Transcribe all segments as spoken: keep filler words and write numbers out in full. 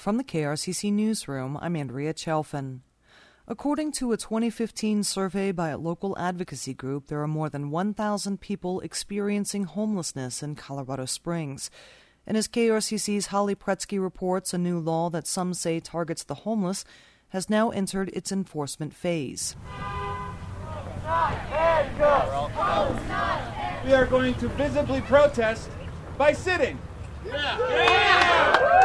From the K R C C Newsroom, I'm Andrea Chelfin. According to a twenty fifteen survey by a local advocacy group, there are more than one thousand people experiencing homelessness in Colorado Springs. And as K R C C's Holly Pretsky reports, a new law that some say targets the homeless has now entered its enforcement phase. We are going to visibly protest by sitting. Yeah. Yeah.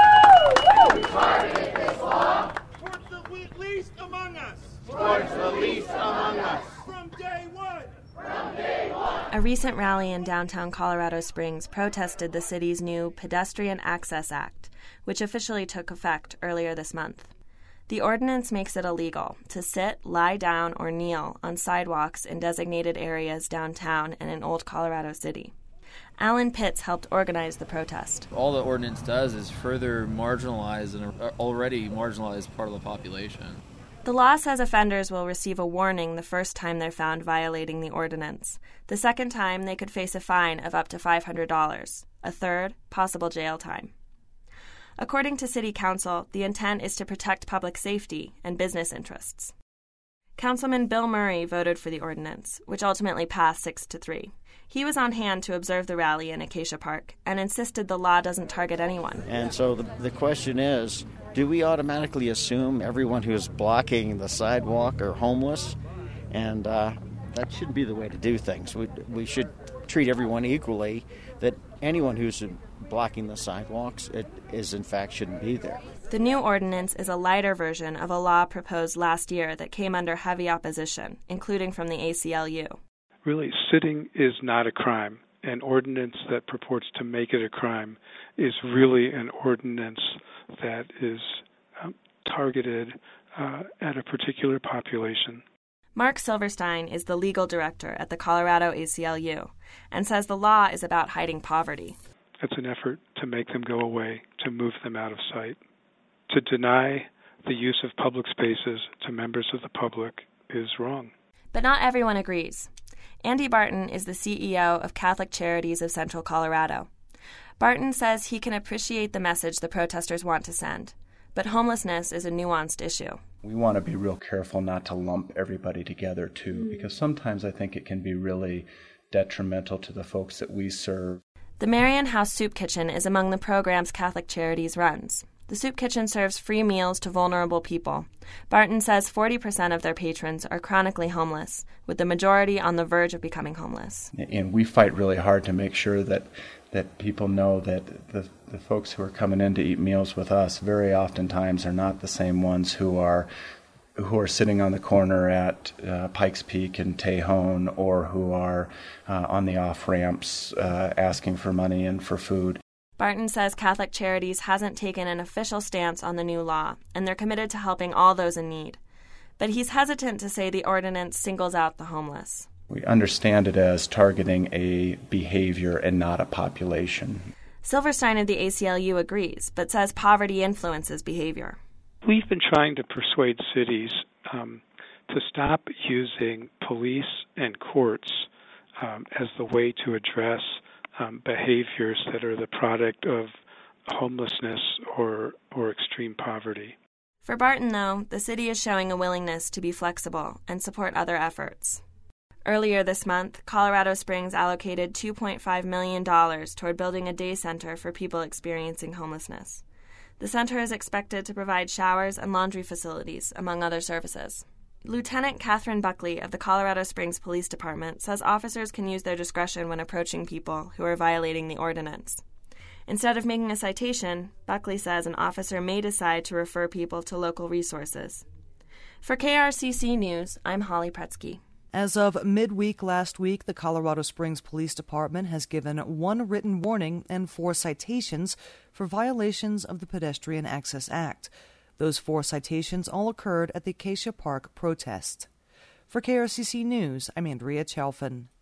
We targeted this law towards the least among us. Towards the least among us. From day one. From day one. A recent rally in downtown Colorado Springs protested the city's new Pedestrian Access Act, which officially took effect earlier this month. The ordinance makes it illegal to sit, lie down, or kneel on sidewalks in designated areas downtown and in Old Colorado City. Alan Pitts helped organize the protest. All the ordinance does is further marginalize an already marginalized part of the population. The law says offenders will receive a warning the first time they're found violating the ordinance. The second time, they could face a fine of up to five hundred dollars. A third, possible jail time. According to City Council, the intent is to protect public safety and business interests. Councilman Bill Murray voted for the ordinance, which ultimately passed six to three. He was on hand to observe the rally in Acacia Park and insisted the law doesn't target anyone. And so the, the question is, do we automatically assume everyone who is blocking the sidewalk are homeless? And uh, that shouldn't be the way to do things. We, we should treat everyone equally, that anyone who's blocking the sidewalks it is in fact shouldn't be there. The new ordinance is a lighter version of a law proposed last year that came under heavy opposition, including from the A C L U. Really, sitting is not a crime. An ordinance that purports to make it a crime is really an ordinance that is um, targeted uh, at a particular population. Mark Silverstein is the legal director at the Colorado A C L U and says the law is about hiding poverty. It's an effort to make them go away, to move them out of sight. To deny the use of public spaces to members of the public is wrong. But not everyone agrees. Andy Barton is the C E O of Catholic Charities of Central Colorado. Barton says he can appreciate the message the protesters want to send, but homelessness is a nuanced issue. We want to be real careful not to lump everybody together, too, because sometimes I think it can be really detrimental to the folks that we serve. The Marian House Soup Kitchen is among the programs Catholic Charities runs. The soup kitchen serves free meals to vulnerable people. Barton says forty percent of their patrons are chronically homeless, with the majority on the verge of becoming homeless. And we fight really hard to make sure that, that people know that the, the folks who are coming in to eat meals with us very oftentimes are not the same ones who are who are sitting on the corner at uh, Pikes Peak and Tejon, or who are uh, on the off-ramps uh, asking for money and for food. Barton says Catholic Charities hasn't taken an official stance on the new law, and they're committed to helping all those in need. But he's hesitant to say the ordinance singles out the homeless. We understand it as targeting a behavior and not a population. Silverstein of the A C L U agrees, but says poverty influences behavior. We've been trying to persuade cities um, to stop using police and courts um, as the way to address um, behaviors that are the product of homelessness or, or extreme poverty. For Barton, though, the city is showing a willingness to be flexible and support other efforts. Earlier this month, Colorado Springs allocated two point five million dollars toward building a day center for people experiencing homelessness. The center is expected to provide showers and laundry facilities, among other services. Lieutenant Catherine Buckley of the Colorado Springs Police Department says officers can use their discretion when approaching people who are violating the ordinance. Instead of making a citation, Buckley says an officer may decide to refer people to local resources. For K R C C News, I'm Holly Pretsky. As of midweek last week, the Colorado Springs Police Department has given one written warning and four citations for violations of the Pedestrian Access Act. Those four citations all occurred at the Acacia Park protest. For K R C C News, I'm Andrea Chelfin.